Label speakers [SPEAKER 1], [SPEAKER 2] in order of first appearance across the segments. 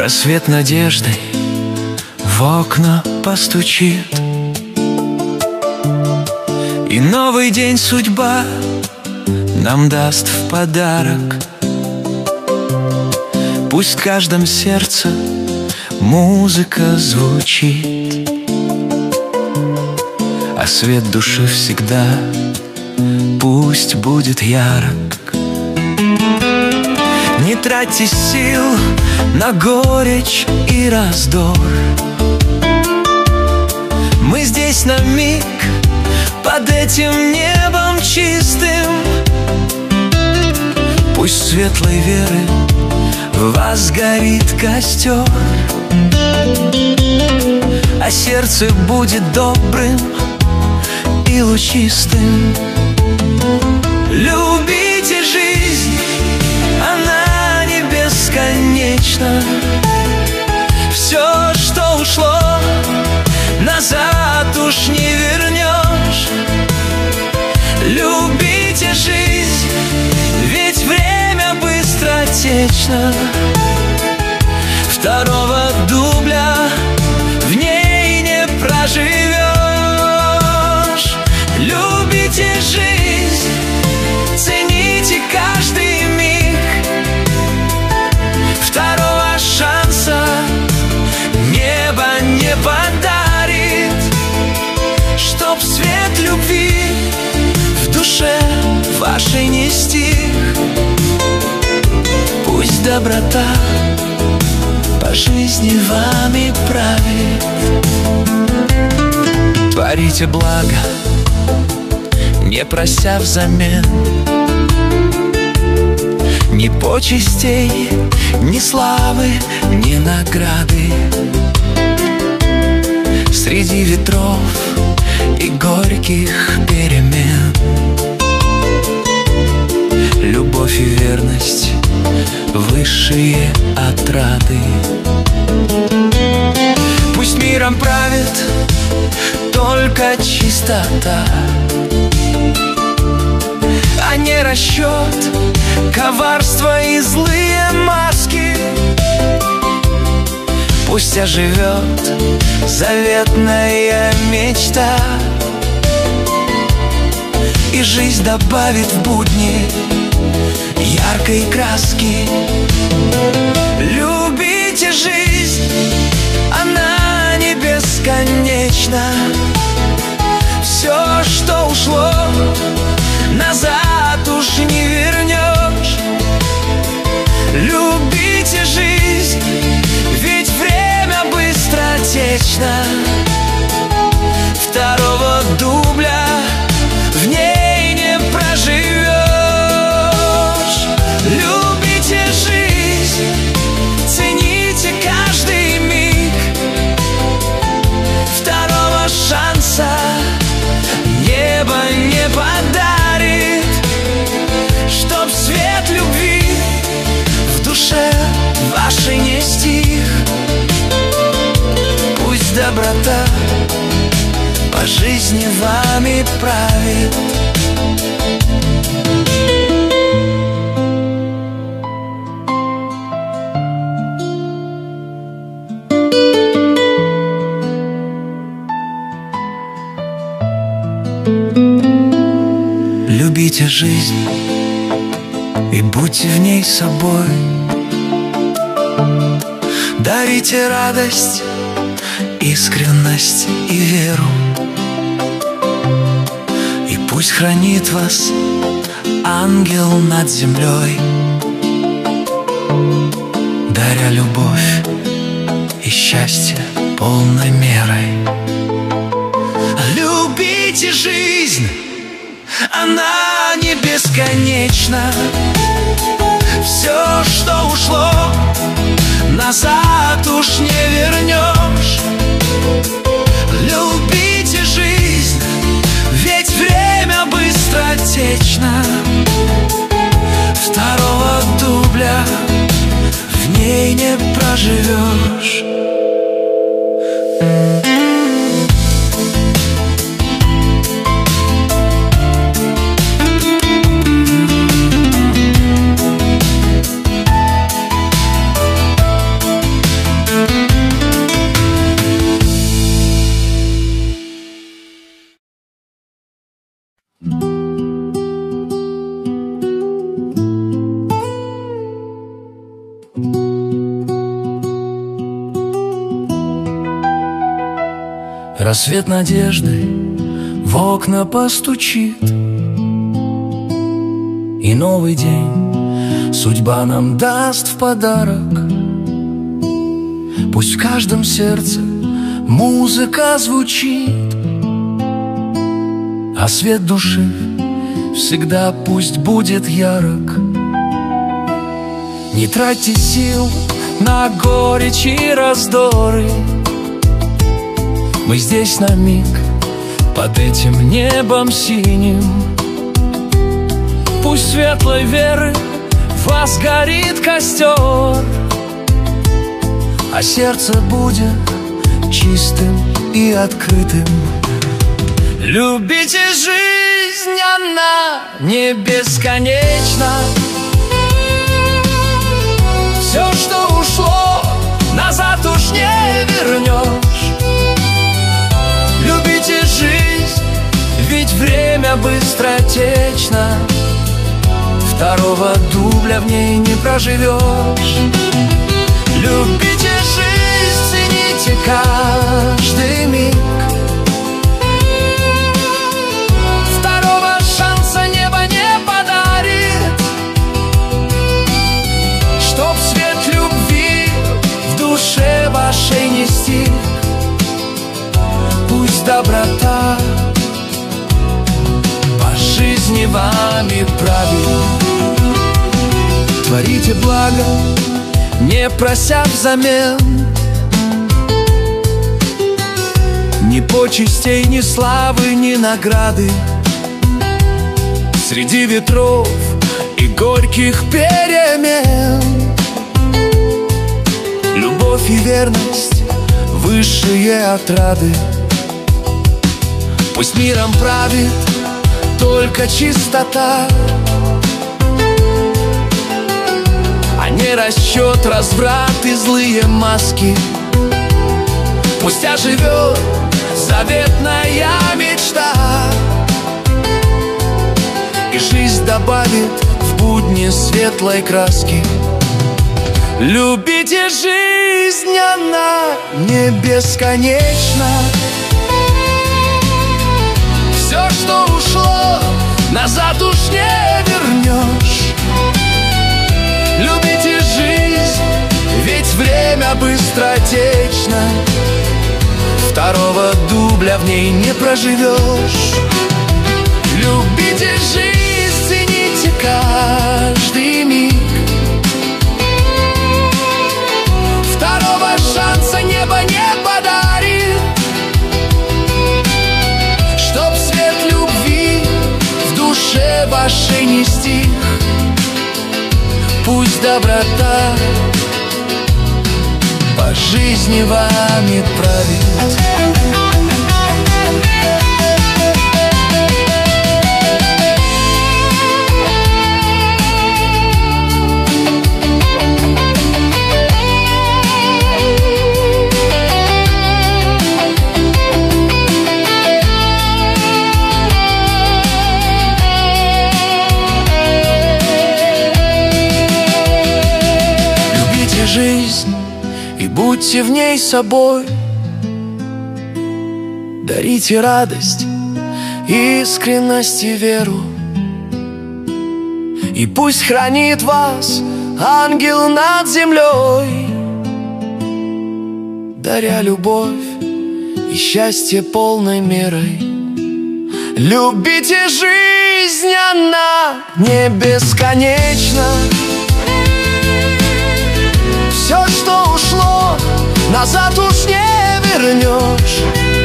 [SPEAKER 1] Рассвет надежды в окна постучит, и новый день судьба нам даст в подарок. Пусть в каждом сердце музыка звучит, а свет души всегда пусть будет ярок. Не тратьте сил на горечь и раздор. Мы здесь на миг под этим небом чистым. Пусть светлой веры в вас горит костер, а сердце будет добрым и лучистым. Любите жизнь, она не бесконечна. Все, что ушло, назад уж не вернешь. Любите жизнь, ведь время быстротечно. Второго дубля в ней не проживешь. Любите жизнь, цените каждый миг. Второго шанса небо не подарит, чтоб свет любви в душе вашей не стих. Пусть доброта по жизни вами правит. Творите благо, не прося взамен ни почестей, ни славы, ни награды. Среди ветров и горьких перемен любовь и верность — высшие отрады. Пусть миром правит только чистота, а не расчет, коварство и злые маски. Пусть оживет заветная мечта, и жизнь добавит в будни яркой краски. Любите жизнь, она не бесконечна. Все, что ушло, назад уж не вернешь. Любите жизнь, ведь время быстротечно. Второго дубля в ней не проживешь. Любите жизнь, цените каждый миг. Второго шанса небо не подарит, чтоб свет любви в душе вашей не стих. Пусть доброта по жизни вами правит. Любите жизнь и будьте в ней собой. Дарите радость, искренность и веру. И пусть хранит вас ангел над землей, даря любовь и счастье полной мерой. Любите жизнь, она не бесконечна. Все, что ушло, назад уж не вернешь. Любите жизнь, ведь время быстротечно. Второго дубля в ней не проживешь. Рассвет надежды в окна постучит, и новый день судьба нам даст в подарок. Пусть в каждом сердце музыка звучит, а свет души всегда пусть будет ярок. Не тратьте сил на горечь и раздоры. Мы здесь на миг под этим небом синим. Пусть светлой веры в вас горит костер, а сердце будет чистым и открытым. Любите жизнь, она не бесконечна. Все, что ушло, назад уж не вернешь. Любите жизнь, ведь время быстротечно. Второго дубля в ней не проживешь. Любите жизнь, цените каждый миг. Второго шанса небо не подарит, чтоб свет любви в душе вашей нести. Пусть доброта по жизни вами правит. Творите благо, не прося взамен ни почестей, ни славы, ни награды. Среди ветров и горьких перемен любовь и верность — высшие отрады. Пусть миром правит только чистота, а не расчет, разврат и злые маски. Пусть оживет заветная мечта, и жизнь добавит в будни светлой краски. Любите жизнь, она не бесконечна. Все, что ушло, назад уж не вернешь. Любите жизнь, ведь время быстротечно. Второго дубля в ней не проживешь. Любите жизнь, цените каждый миг. Второго шанса небо не подарит, чтоб свет любви в душе вашей не стих. Пусть доброта по жизни вами правит. Жизнь и будьте в ней собой. Дарите радость, искренность и веру, и пусть хранит вас ангел над землей, даря любовь и счастье полной мерой. Любите жизнь, она не бесконечна. Все, что ушло, назад уж не вернешь.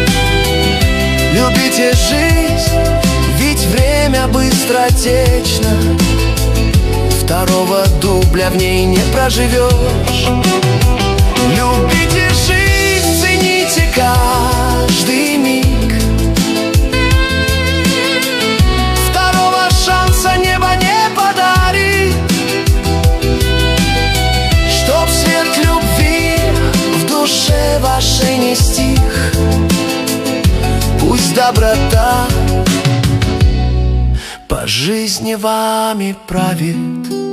[SPEAKER 1] Любите жизнь, ведь время быстротечно. Второго дубля в ней не проживешь. Любите жизнь, цените каждый миг. Второго шанса небо не подарит, чтоб свет любви в душе вашей не стих. Пусть доброта по жизни вами правит.